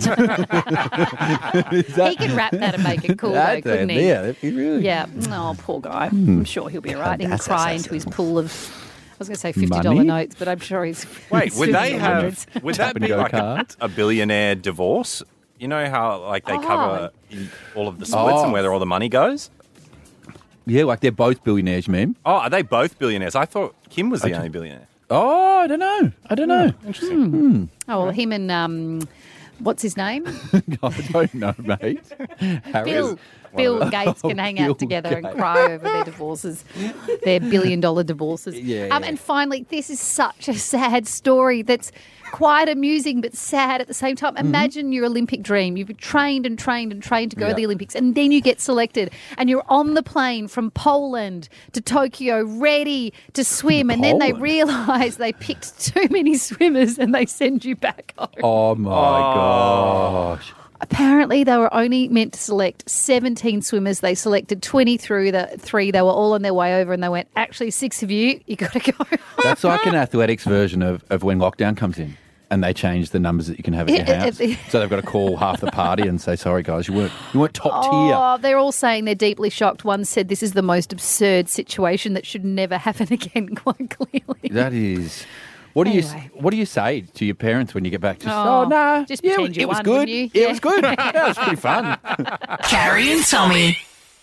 He could rap that and make it cool, though, couldn't he? Yeah, he really. Yeah. Oh, poor guy. Hmm. I'm sure he'll be all right. He can cry into his pool of, I was going to say fifty dollars Money? notes, but I'm sure he's. Wait, would they still have? hundreds. Would Tap that and be go like a, cards? a billionaire divorce? You know how like they Oh. cover in all of the splits Oh. and where all the money goes. Yeah, like they're both billionaires, you mean? Oh, are they both billionaires? I thought Kim was the Okay. only billionaire. Oh, I don't know. I don't know. Interesting. Oh, well, him and, um, what's his name? I don't know, mate. Harry. Bill. Bill Gates can hang out Bill together and Gates. cry over their divorces, their billion dollar divorces. Yeah, Um, yeah. and finally, this is such a sad story that's quite amusing but sad at the same time. Imagine your Olympic dream. You've trained and trained and trained to go Yeah. to the Olympics, and then you get selected, and you're on the plane from Poland to Tokyo ready to swim, and then they Poland? realise they picked too many swimmers and they send you back home. Oh my gosh. Apparently, they were only meant to select seventeen swimmers. They selected twenty through the three. They were all on their way over, and they went, actually, six of you, you got to go. That's like an athletics version of, of when lockdown comes in and they change the numbers that you can have at your Yeah, house. yeah. So they've got to call half the party and say, sorry, guys, you weren't, you weren't top tier. Oh, they're all saying they're deeply shocked. One said this is the most absurd situation that should never happen again, quite clearly. That is... What do Anyway. you What do you say to your parents when you get back? Just, Oh, oh, nah, just yeah, pretend it you was won, good. wouldn't you? Yeah, Yeah. it was good. Yeah, it was pretty fun. Carrie and Tommy.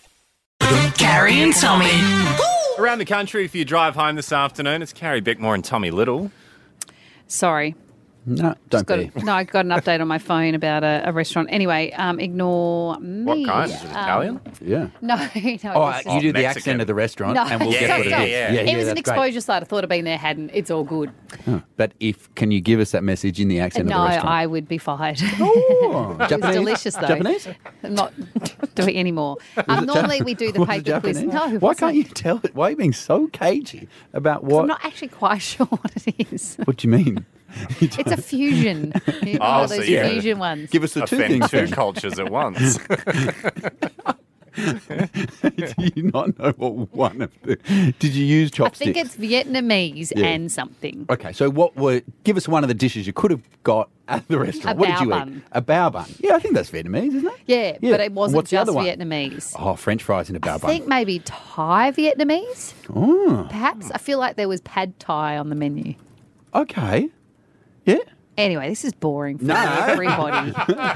Carrie and Tommy. Around the country, if you drive home this afternoon, it's Carrie Bickmore and Tommy Little. Sorry. No, don't Got be. a, no, I got an update on my phone about a, a restaurant. Anyway, um, ignore me. What kind? Is it Um, Italian? Yeah. No, no. Oh, it's you just- do the Mexican. accent of the restaurant No. and we'll Yeah, guess what yeah, it is. yeah. yeah, it was an that's great. exposure site. I thought I'd been there, hadn't. It's all good. Huh. But if can you give us that message in the accent no, of the restaurant? I would be fired. Oh, It was Japanese? delicious, though. Japanese? I'm not doing it anymore. Um, it normally, Ja- we do the was it paper quiz. Japanese? No, it Why wasn't. can't you tell it? Why are you being so cagey about 'Cause what? I'm not actually quite sure what it is. What do you mean? It's a fusion. One Oh, of so those you fusion ones. Give us the two offend things. two then. cultures at once. Do you not know what one of the? Did you use I chopsticks? think it's Vietnamese Yeah. and something. Okay, so what were? Give us one of the dishes you could have got at the restaurant. A what did bao you bun. eat? A bao bun. Yeah, I think that's Vietnamese, isn't it? Yeah, Yeah. but it wasn't What's the just other one? Vietnamese. Oh, French fries in a bao I bun. think maybe Thai Vietnamese, Oh, perhaps. I feel like there was pad Thai on the menu. okay. Yeah. Anyway, this is boring for No. everybody.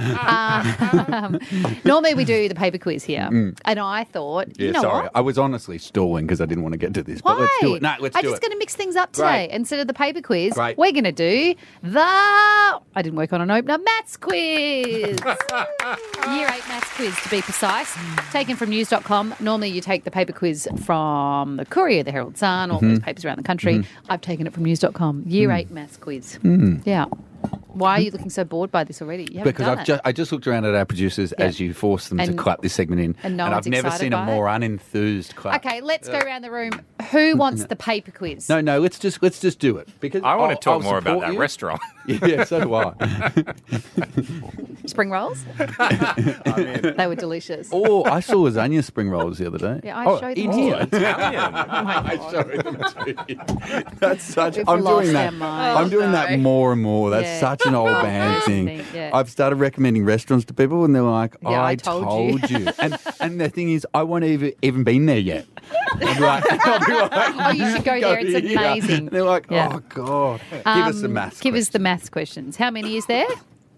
um, normally we do the paper quiz here, Mm. and I thought, Yeah, you know sorry. what? I was honestly stalling because I didn't want to get to this. Why? But let's do it. No, let's I'm do just it. going to mix things up today. Great. Instead of the paper quiz, Great. we're going to do the. I didn't work on an opener. Maths quiz. Year eight maths quiz, to be precise. Taken from news dot com. Normally you take the paper quiz from the Courier, the Herald Sun, all Mhm. those papers around the country. Mhm. I've taken it from news dot com. Year Mm. eight maths quiz. Mm. Yeah. Why are you looking so bored by this already? You haven't Because done I've it. just I just looked around at our producers Yeah. as you forced them to And- clap this segment in, and no I've one's never excited seen a by more unenthused clap. Okay, let's go around the room. Who wants the paper quiz? No, no, let's just let's just do it because I want to I'll- talk I'll more about support that you. restaurant. Yeah, so do I. Spring rolls? They were delicious. Oh, I saw lasagna spring rolls the other day. Yeah, I oh, showed them in to you. here. Italian. I showed them to you. That's such. We've I'm lost doing that. our minds. I'm doing Oh, that no. more and more. That's Yeah. such an old Oh, man I thing. think, yeah. I've started recommending restaurants to people, and they're like, Yeah, "I, I told you." you." and and the thing is, I won't even even been there yet. I'll be like, I'll be like, Oh, you should go there. It's here. amazing. And they're like, Yeah. "Oh God, give us the Um, maths." Give us the maths questions. How many is there?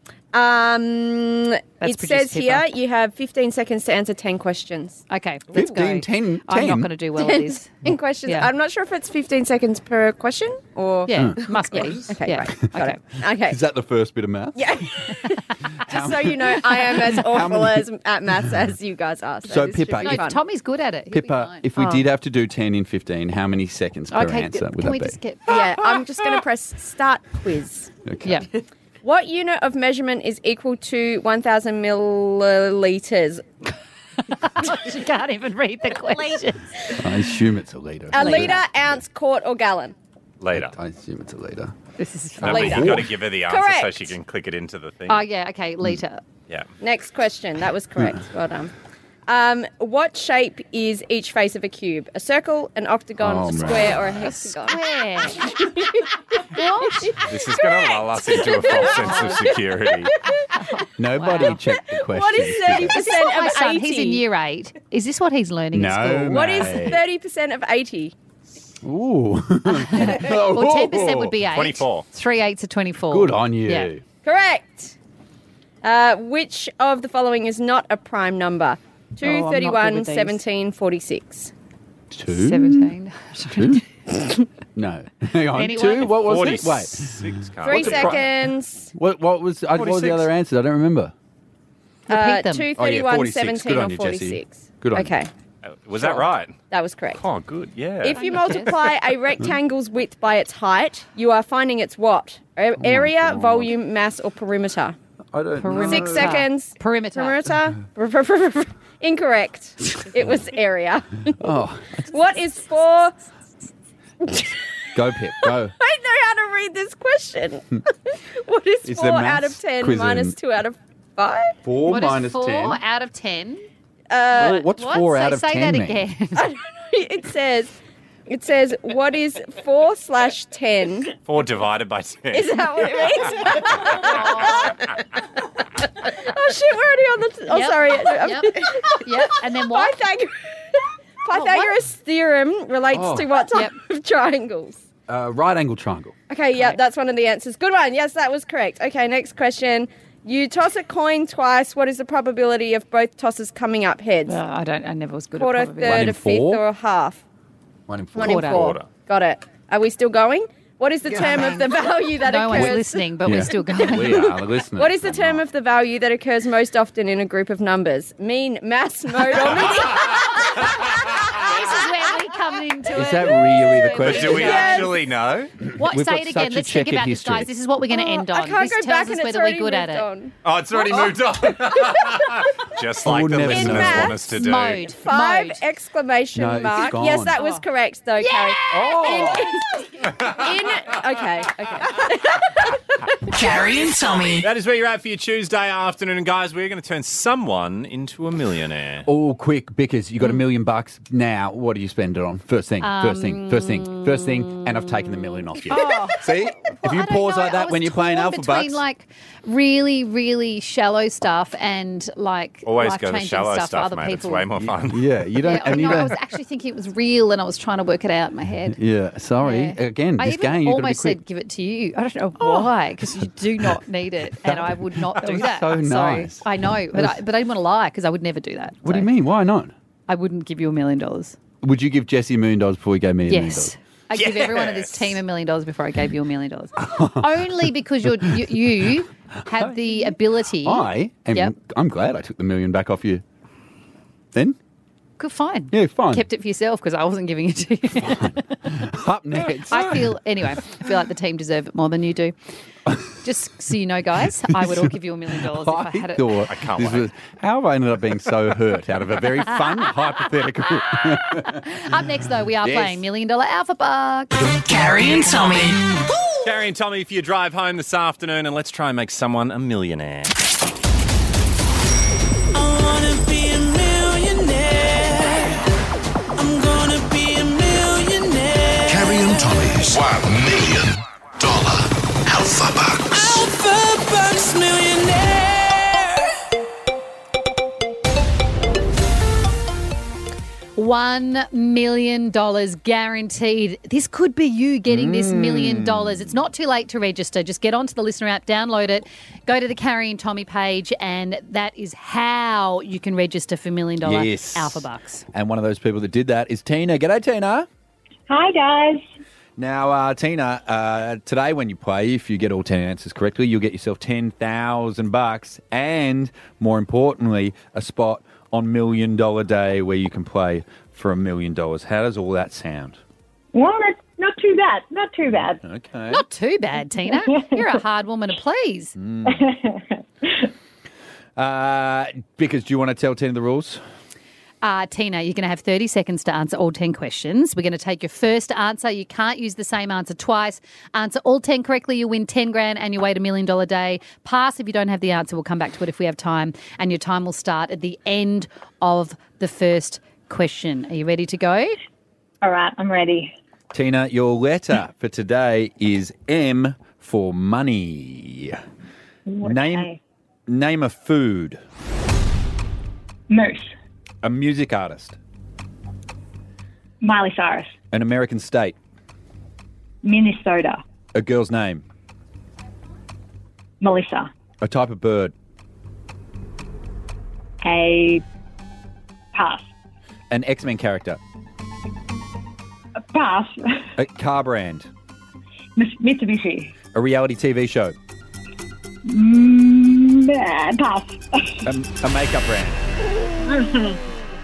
Um, That's it producer says here Pippa. you have fifteen seconds to answer ten questions. Okay, let's go. fifteen, ten, I'm not ten. going to do well at this. ten questions. Yeah. I'm not sure if it's fifteen seconds per question or. Yeah, must be. Yeah. Okay, Yeah. great. Got it. Okay. Is that the first bit of maths? Yeah. Just so you know, I am as awful many- as at maths as you guys are. So, So, this should Pippa, be if- fun. Tommy's good at it. He'll be Pippa, fine. if we Oh. did have to do ten in fifteen, how many seconds per Okay, answer would can that we be? just get... Yeah, I'm just going to press start quiz. Okay. Yeah. What unit of measurement is equal to one thousand milliliters? She can't even read the question. I assume it's a litre. A Litre. litre, ounce, quart, or gallon? Later. I assume it's a litre. This is No, fun. but Later. you've got to give her the answer so Correct. she can click it into the thing. Oh, yeah, okay, litre. Yeah. Next question. That was correct. Well done. Um, what shape is each face of a cube? A circle, an octagon, Oh, a man. square, or a hexagon? Where? What? This is going to lull us into a false sense of security. Nobody Wow. checked the question. What is thirty Is this percent what my of son, eighty? he's in year eight. Is this what he's learning at No, school? What is mate. thirty percent of eighty? Ooh. Well, ten percent would be eight. twenty-four. Three eights are twenty-four. Good on you. Yeah. Correct. Uh, which of the following is not a prime number? Oh, two, I'm not good thirty-one, with these. seventeen, forty-six. Two? seventeen. Two? No. Hang on. Anyone? Two? What was it? Wait. forty-six. can't Three we? seconds. What, what was I, what was the forty-six. other answer? I don't remember. Uh, Repeat them. two, Oh, yeah, thirty-one, forty-six. seventeen, Good or on you, Jessie. forty-six. Good on you. Okay, Uh, Was that right? that was correct. Oh, good. Yeah. If you I multiply a rectangle's width by its height, you are finding its what? A- area, God. volume, mass, or perimeter? I don't Perimeter. Six seconds. Perimeter. Perimeter. Incorrect. It was area. Oh, What is four? go Pip, go. I don't know how to read this question. What is It's the four out of maths ten quiz minus and- two out of five? Four What is minus four ten. out of ten? Uh, Four- what's What? four say, out of say ten that mean? again. I don't know. It says, it says, what is four slash ten? Four divided by ten. Is that what it means? Oh shit, we're already on the. T- oh, Yep. sorry. Yep. Yep. And then what? Pythag- Pythagoras theorem relates Oh. to what type of triangles? Uh, right angle triangle. Okay, yeah, that's one of the answers. Good one. Yes, that was correct. Okay, next question. You toss a coin twice. What is the probability of both tosses coming up heads? Uh, I don't. I never was good Quarter, at third, probability. in a fifth, four? or a half? One in four. One in Quarter. four. Quarter. Got it. Are we still going? What is the term of the value that No occurs? one's listening, but Yeah. we're still going. We are the listeners. What is the term of the value that occurs most often in a group of numbers? Mean, mass, mode, or median? This is where we come coming into Is it. that really the question? Do we Yes. actually know? What? We've Say got it again. such a Let's think checkered about history. this, guys. This is what we're going to end on. I can't this go tells back us and it's whether already we're good at moved it. on. Oh, it's already moved on. Just like will the never listeners know. want us to do. Mode. Five Mode. exclamation No, it's mark. gone. Yes, that was correct though, Carrie. Oh. In, okay, okay. Carrie and Tommy. That is where you're at for your Tuesday afternoon. And guys, we're going to turn someone into a millionaire. Oh, quick, Bickers, you got a million bucks now. What do you spend it on? First thing, first thing, first thing, first thing, and I've taken the million off you. Oh. See? If you I don't pause know. like I that was when you're playing torn Alpha between Bucks. like really, really shallow stuff and like Always go the life-changing shallow stuff, stuff, for other mate. It's people. way more fun. Yeah, you don't. Yeah, and you no, I don't. was actually thinking it was real, and I was trying to work it out in my head. Yeah, sorry. Yeah. Again, I this even game, you've got to be almost quick. said give it to you. I don't know why, because you do not need it, and I would not that do was that. so nice. I know, but I, but I didn't want to lie because I would never do that. What do you mean? Why not? I wouldn't give you a million dollars. Would you give Jesse a million dollars before you gave me a million dollars? Yes. I'd give everyone in this team a million dollars before I gave you a million dollars. Only because you're, you, you have the ability. I am. Yep. I'm glad I took the million back off you. Then? Good, fine. Yeah, fine. Kept it for yourself because I wasn't giving it to you. Up next. I feel, anyway, I feel like the team deserve it more than you do. Just so you know, guys, I would all give you a million dollars if I had it. thought I can't this wait. was, how have I ended up being so hurt out of a very fun hypothetical? Up next, though, we are Yes. playing Million Dollar Alpha Bucks. Carrie and Tommy. Carrie and Tommy, for your drive home this afternoon, and let's try and make someone a millionaire. I wanna be a millionaire. I'm gonna be a millionaire. Carrie and Tommy's one million dollar Alpha Bucks. Alpha Bucks millionaire. One million dollars guaranteed. This could be you getting this million dollars. It's not too late to register. Just get onto the Listener app, download it, go to the Carrie and Tommy page, and that is how you can register for Million Dollar Yes. Alpha Bucks. And one of those people that did that is Tina. G'day, Tina. Hi, guys. Now, uh, Tina, uh, today when you play, if you get all ten answers correctly, you'll get yourself ten thousand bucks and, more importantly, a spot on Million Dollar Day where you can play for a million dollars. How does all that sound? Well, that's not too bad. Not too bad. Okay. Not too bad, Tina. You're a hard woman to please. Uh, because do you want to tell Tina the rules? Uh, Tina, you're going to have thirty seconds to answer all ten questions. We're going to take your first answer. You can't use the same answer twice. Answer all ten correctly, you win ten grand and you wait a million dollar day. Pass if you don't have the answer. We'll come back to it if we have time. And your time will start at the end of the first question. Are you ready to go? All right, I'm ready. Tina, your letter for today is M for money. Name, name a food. Moose. A music artist. Miley Cyrus. An American state. Minnesota. A girl's name. Melissa. A type of bird. A pass. An X-Men character. A pass. A car brand. Mitsubishi. A reality T V show. Mm, uh, pass. A, a makeup brand.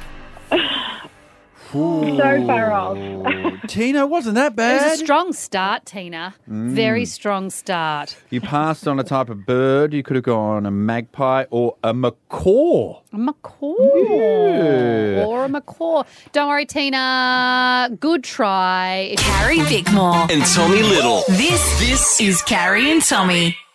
So far off. Tina, wasn't that It bad? was a strong start, Tina. Very strong start. You passed on a type of bird. You could have gone a magpie or a macaw. A macaw. Yeah. Or a macaw. Don't worry, Tina. Good try. It's Carrie Bickmore. And Tommy Little. This, this is Carrie and Tommy.